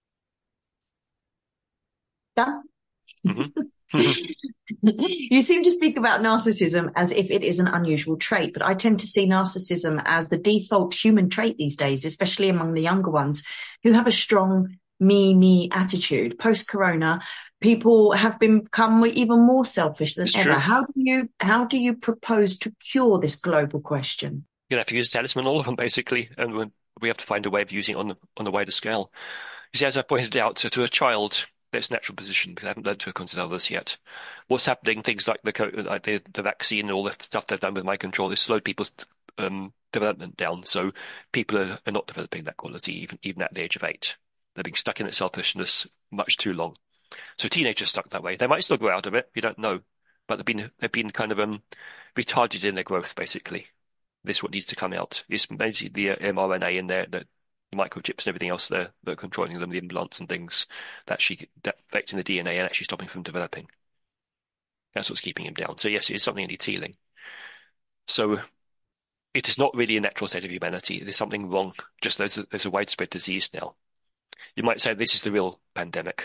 S1: done.
S2: hmm
S1: You seem to speak about narcissism as if it is an unusual trait, but I tend to see narcissism as the default human trait these days, especially among the younger ones who have a strong me, me attitude. Post-corona, people have become even more selfish than
S2: It's
S1: ever.
S2: true.
S1: How do you, how do you propose to cure this global question?
S2: You're gonna have to use talisman, all of them, basically, and we we have to find a way of using it on the, on a wider scale. You see, as I pointed out, to, to a child, there's natural position, because I haven't learned to consider others yet. What's happening, things like the co- like the, the vaccine and all the stuff they've done with mind control, has slowed people's um, development down. So people are, are not developing that quality, even even at the age of eight. They're being stuck in their selfishness much too long. So teenagers stuck that way. They might still grow out of it, you don't know, but they've been they've been kind of um retarded in their growth, basically. This is what needs to come out. It's basically the uh, mRNA in there, the microchips and everything else there that are controlling them, the implants and things that actually that affecting the D N A and actually stopping from developing. That's what's keeping him down. So yes, it is something that needs healing. So it is not really a natural state of humanity. There's something wrong. Just there's a, there's a widespread disease now. You might say this is the real pandemic.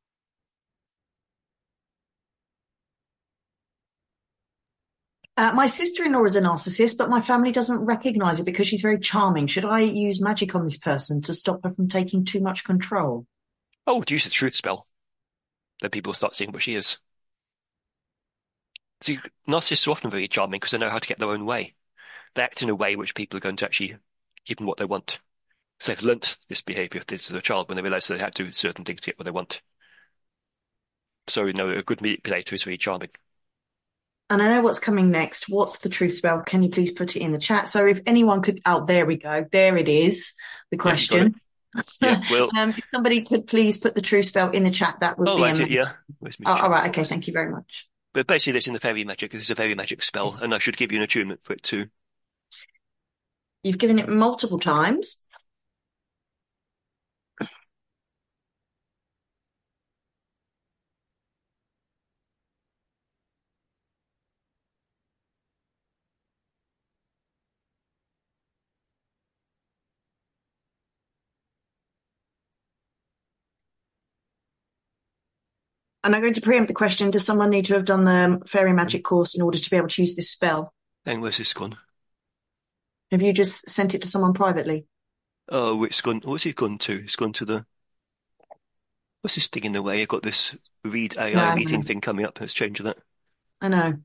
S1: Uh, my sister-in-law is a narcissist, but my family doesn't recognize it because she's very charming. Should I use magic on this person to stop her from taking too much control?
S2: Oh, use the truth spell. Then people will start seeing what she is. See, narcissists are often very charming because they know how to get their own way. They act in a way which people are going to actually give them what they want. So they've learnt this behavior if this is a child when they realize they have to do certain things to get what they want. So, you know, a good manipulator is very charming.
S1: And I know what's coming next. What's the truth spell? Can you please put it in the chat? So if anyone could, oh, there we go. There it is. The
S2: Yeah, you got it.
S1: question.
S2: Yeah, well,
S1: Um, if somebody could please put the truth spell in the chat, that would
S2: oh,
S1: be
S2: right, it,
S1: amazing.
S2: yeah. Where's my
S1: Oh, all
S2: chat
S1: right. Okay.
S2: box?
S1: Thank you very much.
S2: But basically, it's in the fairy magic. This is a fairy magic spell,
S1: Yes.
S2: and I should give you an attunement for it too.
S1: You've given it multiple times. And I'm going to preempt the question. Does someone need to have done the fairy
S2: Um,
S1: magic course in order to be able to use this spell?
S2: and where's this gone?
S1: Have you just sent it to someone privately?
S2: Oh, it's gone. What's it gone to? It's gone to the. What's this thing in the way? I've got this read A I
S1: No, no,
S2: meeting
S1: no.
S2: thing coming up. Let's change that.
S1: I know.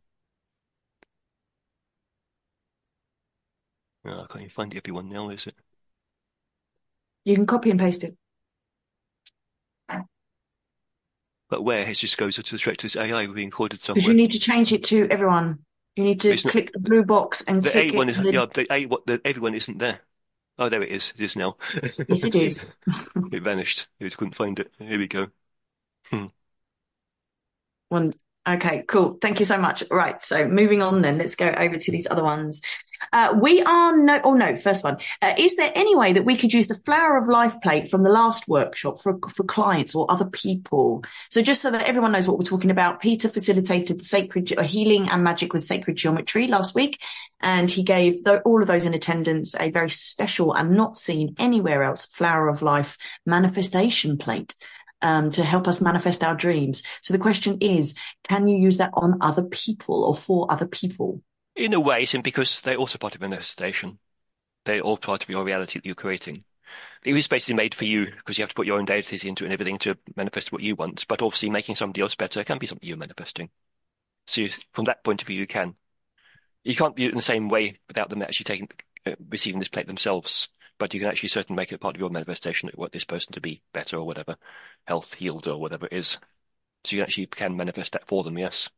S2: Oh, I can't even find everyone now, is it?
S1: You can copy and paste it.
S2: But where? It just goes to straight to this A I being recorded
S1: Because you
S2: somewhere.
S1: need to change it to everyone. You need to
S2: It's not.
S1: click the blue box and
S2: The A
S1: click it.
S2: one is.
S1: And
S2: Yeah,
S1: then,
S2: the A what the everyone isn't there. Oh, there it is. It is now.
S1: yes, it is.
S2: It vanished. I couldn't find it. Here we go. Hmm.
S1: One, Okay, cool. Thank you so much. Right. So moving on then, let's go over to these other ones. Uh, we are no, oh no, first one. Uh, is there any way that we could use the Flower of Life plate from the last workshop for, for clients or other people? So just so that everyone knows what we're talking about, Peter facilitated the sacred uh, healing and magic with sacred geometry last week. And he gave the, all of those in attendance a very special and not seen anywhere else Flower of Life manifestation plate. Um, to help us manifest our dreams. So the question is, can you use that on other people or for other people?
S2: In a way, and because they're also part of manifestation. They're all part of your reality that you're creating. It was basically made for you because you have to put your own deities into it and everything to manifest what you want. But obviously, making somebody else better can be something you're manifesting. So you, from that point of view, you can. You can't view it in the same way without them actually taking, uh, receiving this plate themselves. But you can actually certainly make it part of your manifestation that you want this person to be better or whatever, health, healed or whatever it is. So you actually can manifest that for them, yes.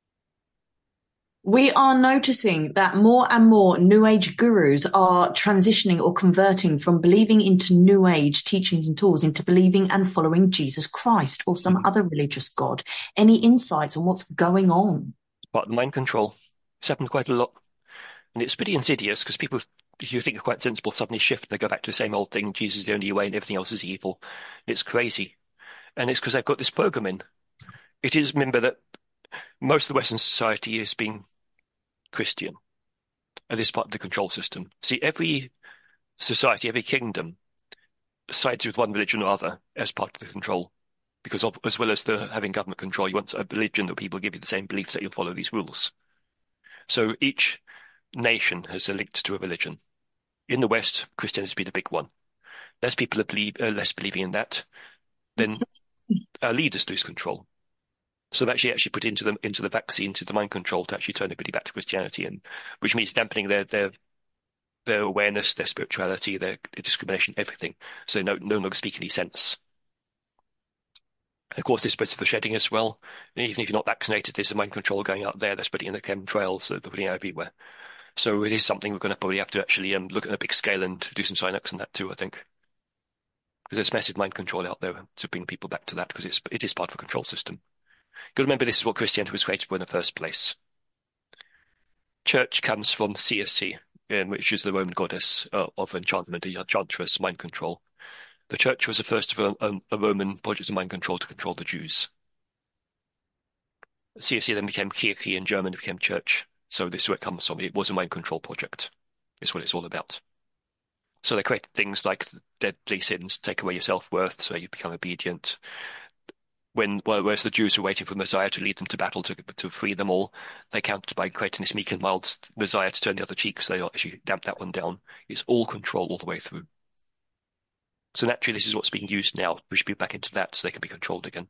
S1: We are noticing that more and more New Age gurus are transitioning or converting from believing into New Age teachings and tools into believing and following Jesus Christ or some
S2: Mhm.
S1: other religious God. Any insights on what's going on?
S2: Part of the mind control. It's happened quite a lot. And it's pretty insidious because people, if you think are quite sensible, suddenly shift and they go back to the same old thing. Jesus is the only way and everything else is evil. It's crazy. And it's because they've got this program in. It is, remember that most of the Western society is being Christian. And this is part of the control system. See, every society, every kingdom sides with one religion or other as part of the control. Because of, as well as the having government control, you want a religion that people give you the same beliefs that you'll follow these rules. So each nation has a link to a religion. In the West, Christianity has been a big one. Less people are believe, uh, less believing in that, then our leaders lose control. So they actually actually put into them into the vaccine, to the mind control to actually turn everybody back to Christianity, and which means dampening their their their awareness, their spirituality, their, their discrimination, everything. So they no no longer speak any sense. And of course, this spreads to the shedding as well. And even if you're not vaccinated, there's a mind control going out there. They're spreading in the chemtrails, so they're putting it everywhere. So it is something we're going to probably have to actually um, look at a big scale and do some sign-ups on that too, I think. Because there's massive mind control out there to bring people back to that because it's it is part of a control system. You've got to remember this is what Christianity was created for in the first place. Church comes from C S C, um, which is the Roman goddess uh, of enchantment, the enchantress, mind control. The church was the first of a, a, a Roman project of mind control to control the Jews. C S C then became Kirche in German, it became church. So this is where it comes from. It was a mind control project. It's what it's all about. So they created things like deadly sins, take away your self-worth, so you become obedient. When, well, whereas the Jews were waiting for the Messiah to lead them to battle to to free them all, they countered by creating this meek and mild Messiah to turn the other cheek, so they actually damped that one down. It's all control all the way through. So naturally, this is what's being used now. We should be back into that so they can be controlled again.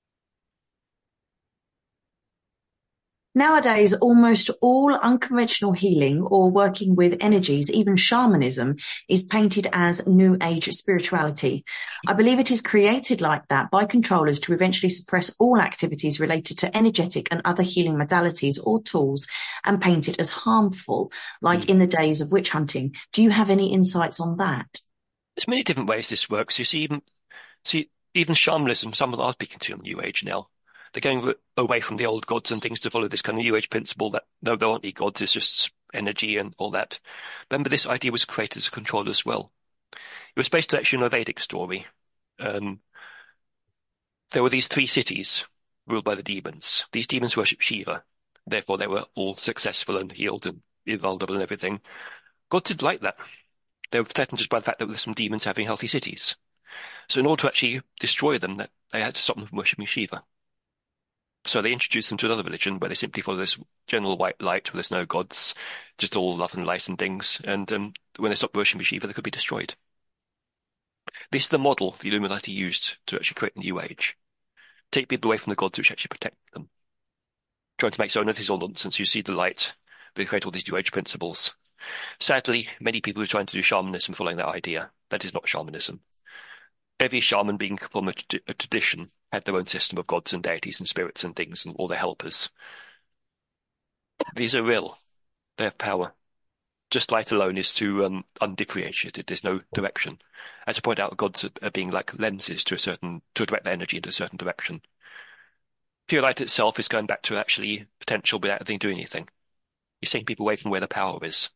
S1: Nowadays, almost all unconventional healing or working with energies, even shamanism, is painted as New Age spirituality. I believe it is created like that by controllers to eventually suppress all activities related to energetic and other healing modalities or tools and paint it as harmful, like
S2: Mm.
S1: in the days of witch hunting. Do you have any insights on that?
S2: There's many different ways this works. You see, even see even shamanism. Some of them are speaking to New Age now. They're going away from the old gods and things to follow this kind of New Age principle that no, there aren't any gods. It's just energy and all that. Remember, this idea was created as a control as well. It was based actually on a Vedic story. Um, there were these three cities ruled by the demons. These demons worshipped Shiva. Therefore, they were all successful and healed and invulnerable and everything. God didn't like that. They were threatened just by the fact that there were some demons having healthy cities. So in order to actually destroy them, that they had to stop them from worshipping Shiva. So they introduced them to another religion where they simply follow this general white light where there's no gods, just all love and light and things. And um, when they stopped worshipping Shiva, they could be destroyed. This is the model the Illuminati used to actually create a new age. Take people away from the gods which actually protect them. Trying to make so this is all nonsense. You see the light, they create all these new age principles. Sadly, many people are trying to do shamanism following that idea. That is not shamanism. Every shaman being from a, a tradition had their own system of gods and deities and spirits and things and all their helpers. These are real. They have power. Just light alone is too um, undifferentiated. There's no direction. As I point out, gods are, are being like lenses to a certain to direct their energy into a certain direction. Pure light itself is going back to actually potential without anything doing anything. You're taking people away from where the power is.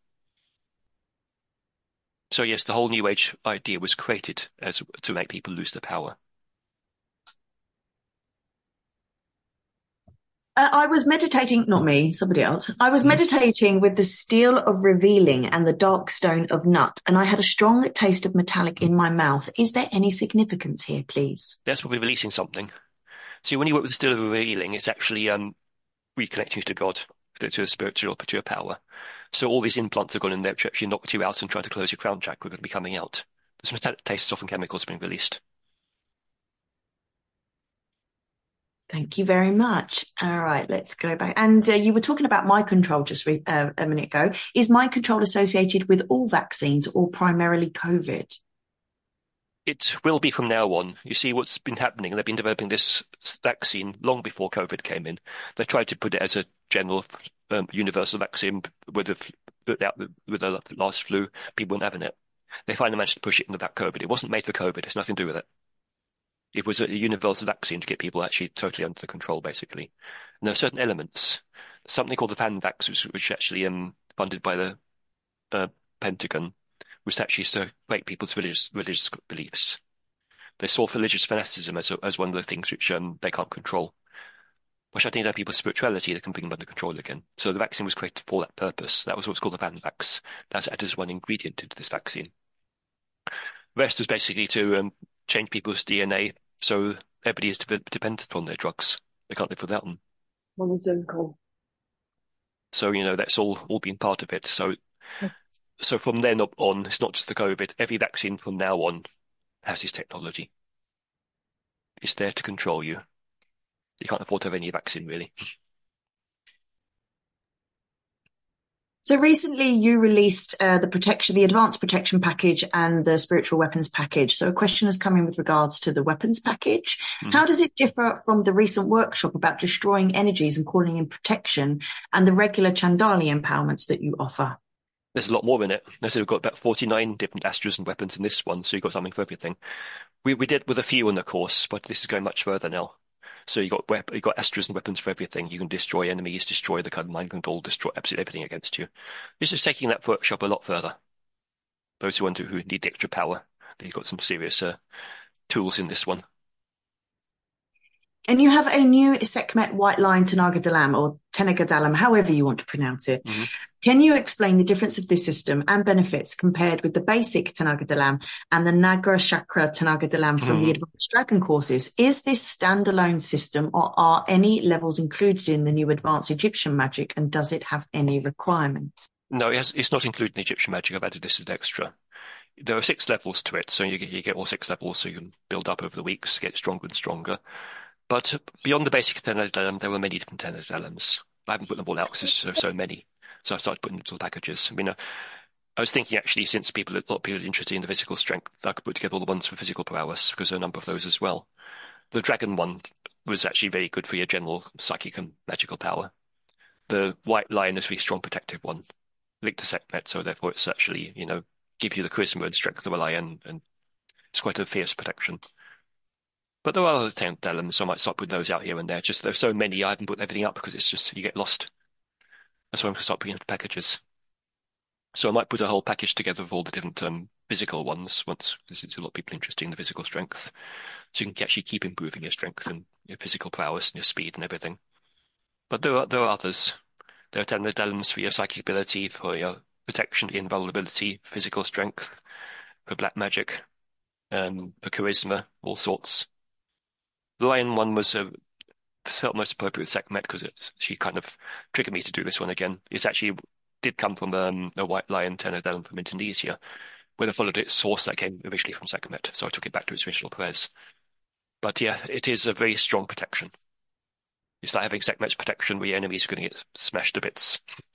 S2: So yes, the whole New Age idea was created as to make people lose the power.
S1: Uh, I was meditating, not me, somebody else. I was
S2: Mm.
S1: meditating with the steel of revealing and the dark stone of nut, and I had a strong taste of metallic in my mouth. Is there any significance here, please?
S2: That's probably releasing something. See, when you work with the still of revealing, it's actually um, reconnecting you to God, to a spiritual, to a power. So all these implants have gone in there to actually knock you out and try to close your crown chakra are going to be coming out. This metallic taste is often chemicals being released.
S1: Thank you very much. All right, let's go back. And uh, you were talking about mind control just re- uh, a minute ago. Is mind control associated with all vaccines or primarily COVID?
S2: It will be from now on. You see what's been happening. They've been developing this vaccine long before COVID came in. They tried to put it as a general um, universal vaccine with the, with the last flu. People weren't having it. They finally managed to push it in without COVID. It wasn't made for COVID. It's nothing to do with it. It was a universal vaccine to get people actually totally under control, basically. And there are certain elements, something called the FanVax, which, which actually um funded by the uh, Pentagon, was actually to break people's religious religious beliefs. They saw religious fanaticism as as one of the things which um they can't control. Which I think that people's spirituality they can bring them under control again. So the vaccine was created for that purpose. That was what's called the FanVax. That's added as one ingredient into this vaccine. The rest was basically to um, change people's D N A so everybody is de dependent on their drugs. They can't live without them.
S3: Pharmaceutical.
S2: So, you know, that's all all been part of it. So, so from then up on, it's not just the COVID. Every vaccine from now on has this technology. It's there to control you. You can't afford to have any vaccine, really.
S1: So recently you released uh, the protection, the advanced protection package and the spiritual weapons package. So a question has come in with regards to the weapons package. Mm-hmm. How does it differ from the recent workshop about destroying energies and calling in protection and the regular Chandali empowerments that you offer?
S2: There's a lot more in it. As we've got about forty-nine different astras and weapons in this one, so you've got something for everything. We we did with a few in the course, but this is going much further now. So you got wep you got astras and weapons for everything. You can destroy enemies, destroy the kind of mind control, destroy absolutely everything against you. This is taking that workshop a lot further. Those who want to who need the extra power, you've got some serious uh, tools in this one.
S1: And you have a new Sekhmet White Lion Tanaga Dalam, or Tenaga Dalam, however you want to pronounce it. Mm-hmm. Can you explain the difference of this system and benefits compared with the basic Tanaga Dalam and the Naga Chakra Tanaga Dalam from mm-hmm. the Advanced Dragon courses? Is this standalone system, or are any levels included in the new Advanced Egyptian Magic, and does it have any requirements?
S2: No, it has, it's not included in Egyptian Magic. I've added this as extra. There are six levels to it, so you get, you get all six levels, so you can build up over the weeks, get stronger and stronger. But beyond the basic Tanaga Dalam, there were many different Tanaga Dalams. I haven't put them all out because there's so many. So I started putting little packages. I mean, uh, I was thinking actually, since people, a lot of people are interested in the physical strength, I could put together all the ones for physical prowess because there are a number of those as well. The dragon one was actually very good for your general psychic and magical power. The white lion is a really strong protective one, linked to Sekhmet, so therefore it's actually, you know, gives you the charisma and strength of a lion, and it's quite a fierce protection. But there are other Dalams, so I might start putting those out here and there. Just there's so many, I haven't put everything up because it's just you get lost. That's why I'm going to start putting into packages. So I might put a whole package together of all the different um, physical ones once, because there's a lot of people interested in the physical strength. So you can actually keep improving your strength and your physical prowess and your speed and everything. But there are there are others. There are Dalams for your psychic ability, for your protection, invulnerability, physical strength, for black magic, um, for charisma, all sorts. The lion one was uh, felt most appropriate with Sekhmet because she kind of triggered me to do this one again. It actually did come from um, a white lion Tanaga Dalam from Indonesia, where I followed its source that came originally from Sekhmet, so I took it back to its original prayers. But yeah, it is a very strong protection. It's like having Sekhmet's protection where your enemies are going to get smashed to bits.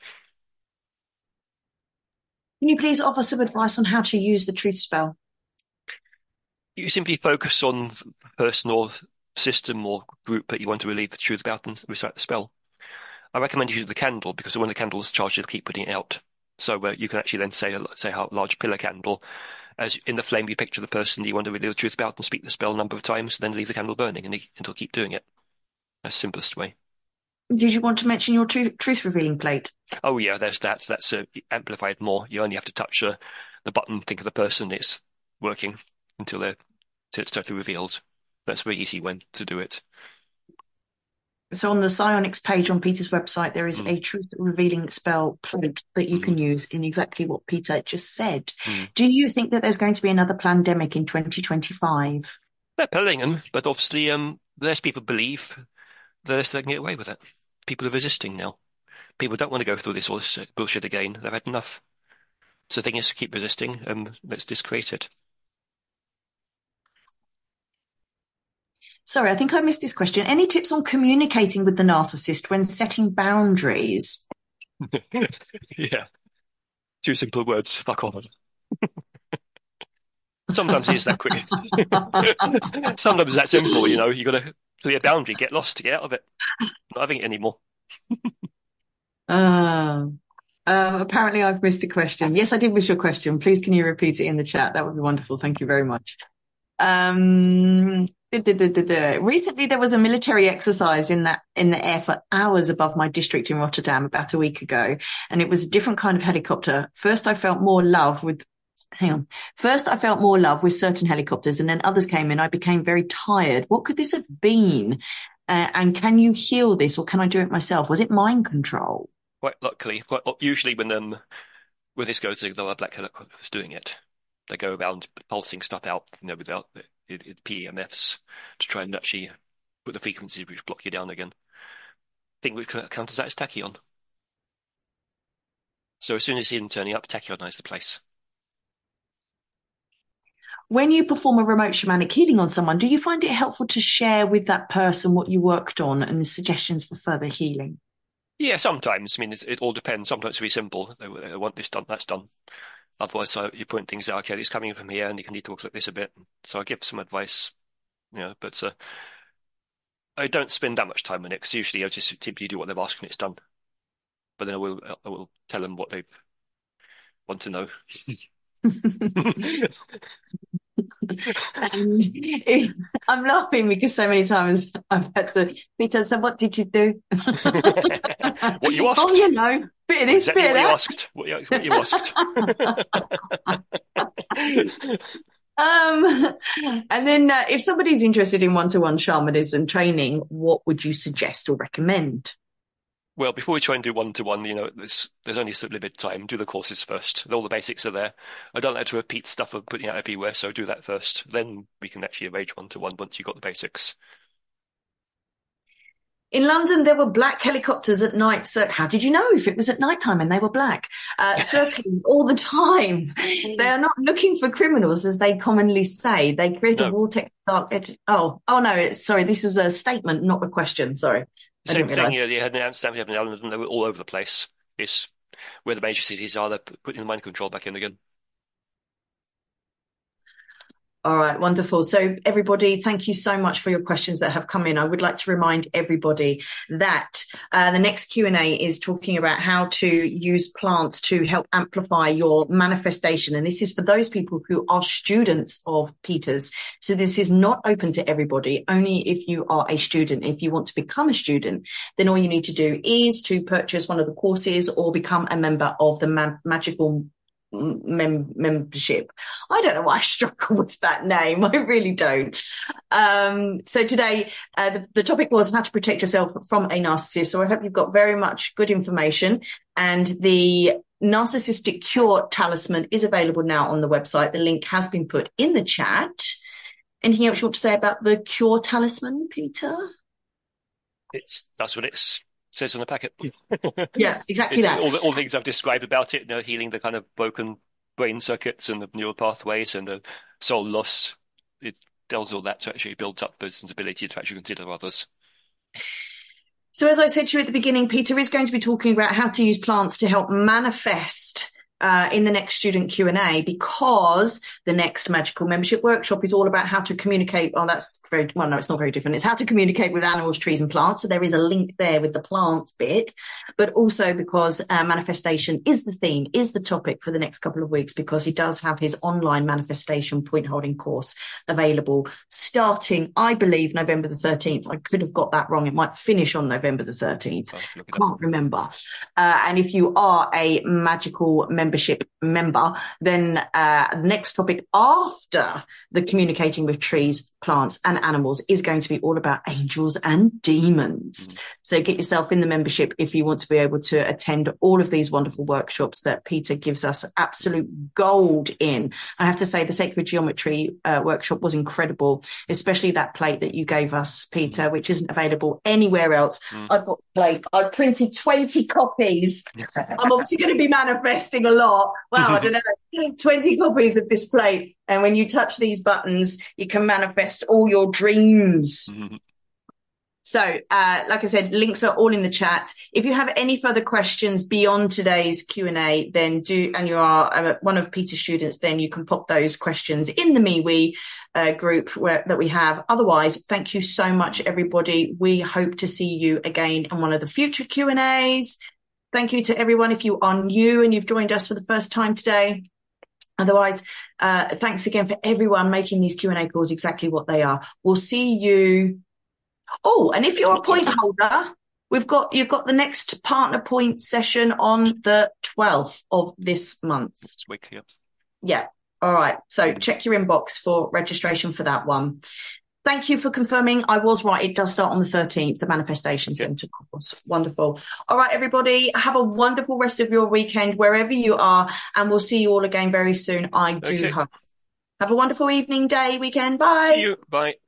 S1: Can you please offer some advice on how to use the truth spell?
S2: You simply focus on the person or system or group that you want to relieve the truth about and recite the spell. I recommend you use the candle because when the candle is charged, you'll keep putting it out. So uh, you can actually then say, say a large pillar candle. As in the flame, you picture the person you want to relieve the truth about and speak the spell a number of times, then leave the candle burning and it'll keep doing it. That's the simplest way.
S1: Did you want to mention your truth, truth revealing plate?
S2: Oh yeah, there's that. That's uh, amplified more. You only have to touch uh, the button, think of the person, it's working until they're until it's totally revealed. That's a very easy way to do it.
S1: So on the psionics page on Peter's website, there is
S2: Mm.
S1: a truth revealing spell plate that you
S2: Mm.
S1: can use in exactly what Peter just said.
S2: Mm.
S1: Do you think that there's going to be another pandemic in twenty twenty-five?
S2: They're pelling them, but obviously, um, the less people believe, the less they can get away with it. People are resisting now. People don't want to go through this all this bullshit again. They've had enough. So the thing is to keep resisting. Um, let's discreate it.
S1: Sorry, I think I missed this question. Any tips on communicating with the narcissist when setting boundaries?
S2: Yeah. Two simple words. Fuck off. Sometimes it is that quick. Sometimes it's that simple, you know. You got to clear a boundary, get lost to get out of it. Not having it anymore.
S1: Uh, um, apparently I've missed the question. Yes, I did miss your question. Please, can you repeat it in the chat? That would be wonderful. Thank you very much. Um, duh, duh, duh, duh, duh. Recently there was a military exercise in that in the air for hours above my district in Rotterdam about a week ago, and it was a different kind of helicopter. First, I felt more love with. Hang on. First, I felt more love with certain helicopters, and then others came in. I became very tired. What could this have been? Uh, and can you heal this, or can I do it myself? Was it mind control?
S2: Quite luckily, quite usually when um when this goes to the black helicopters doing it, they go around pulsing stuff out, you know, without the it, it, P M Fs to try and actually put the frequencies which block you down again. Thing which counters that is tachyon. So as soon as you see them turning up, tachyonize the place.
S1: When you perform a remote shamanic healing on someone, do you find it helpful to share with that person what you worked on and suggestions for further healing?
S2: Yeah, sometimes. I mean, it, it all depends. Sometimes it's really simple. They, they want this done, that's done. Otherwise, so you point things out. Okay, it's coming from here, and you can need to look at this a bit. So I give some advice, you know, but uh, I don't spend that much time on it because usually I just typically do what they've asked and it's done. But then I will I will tell them what they want to know.
S1: Um, I'm laughing because so many times I've had to, Peter, so what did you do?
S2: What you asked?
S1: Oh, you know, bit of this,
S2: Exactly
S1: bit
S2: what
S1: of
S2: you
S1: that.
S2: asked. What you, what you asked.
S1: Um, and then uh, if somebody's interested in one-to-one shamanism training, what would you suggest or recommend?
S2: Well, before we try and do one-to-one, you know, there's there's only a limited time. Do the courses first. All the basics are there. I don't like to repeat stuff I'm putting out everywhere, so do that first. Then we can actually arrange one-to-one once you've got the basics.
S1: In London, there were black helicopters at night. So how did you know if it was at night time and they were black? Uh, circling all the time. They are not looking for criminals, as they commonly say. They create
S2: No.
S1: a vortex dark edge. Oh, oh no, it's, sorry, this was a statement, not a question. Sorry. I
S2: Same
S1: didn't
S2: thing,
S1: realise.
S2: you know, they had an Amsterdam, they had an London, they were all over the place. It's where the major cities are, they're putting the mind control back in again.
S1: All right, wonderful. So everybody, thank you so much for your questions that have come in. I would like to remind everybody that uh, the next Q and A is talking about how to use plants to help amplify your manifestation. And this is for those people who are students of Peter's. So this is not open to everybody, only if you are a student. If you want to become a student, then all you need to do is to purchase one of the courses or become a member of the Ma- Magical Mem- membership. I don't know why I struggle with that name. I really don't. Um, so today, uh, the, the topic was how to protect yourself from a narcissist. So I hope you've got very much good information. And the Narcissistic Cure Talisman is available now on the website. The link has been put in the chat. Anything else you want to say about the Cure Talisman, Peter?
S2: It's that's what it's says on the packet.
S1: Yeah, exactly
S2: It's
S1: that.
S2: all the, all the things I've described about it, you know, healing the kind of broken brain circuits and the neural pathways and the soul loss. It does all that to actually build up the person's ability to actually consider others.
S1: So as I said to you at the beginning, Peter is going to be talking about how to use plants to help manifest uh, in the next student Q and A, because the next Magical Membership Workshop is all about how to communicate. Oh, that's very, well, no, it's not very different. It's how to communicate with animals, trees and plants. So there is a link there with the plants bit, but also because uh, manifestation is the theme, is the topic for the next couple of weeks, because he does have his online manifestation point holding course available starting, I believe, November the thirteenth. I could have got that wrong. It might finish on November the thirteenth. Can't remember. Uh, and if you are a Magical Membership member, then uh, the next topic after the communicating with trees, plants and animals is going to be all about angels and demons. Mm. So get yourself in the membership if you want to be able to attend all of these wonderful workshops that Peter gives us absolute gold in. I have to say the sacred geometry uh, workshop was incredible, especially that plate that you gave us, Peter, which isn't available anywhere else. Mm. I've got the plate. I printed twenty copies. I'm obviously going to be manifesting a lot. Wow, I don't know, twenty copies of this plate. And when you touch these buttons, you can manifest all your dreams. Mm-hmm. So, uh, like I said, links are all in the chat. If you have any further questions beyond today's Q and A, then do, and you are uh, one of Peter's students, then you can pop those questions in the MeWe uh, group where, that we have. Otherwise, thank you so much, everybody. We hope to see you again in one of the future Q and A's. Thank you to everyone. If you are new and you've joined us for the first time today, otherwise, uh, thanks again for everyone making these Q and A calls exactly what they are. We'll see you. Oh, and if you're a point holder, we've got, you've got the next partner point session on the twelfth of this month.
S2: Next week, yeah.
S1: Yeah. All right. So check your inbox for registration for that one. Thank you for confirming. I was right. It does start on the thirteenth, the Manifestation yep. Centre course. Wonderful. All right, everybody. Have a wonderful rest of your weekend, wherever you are. And we'll see you all again very soon. I do okay. hope. Have a wonderful evening, day, weekend. Bye.
S2: See you. Bye.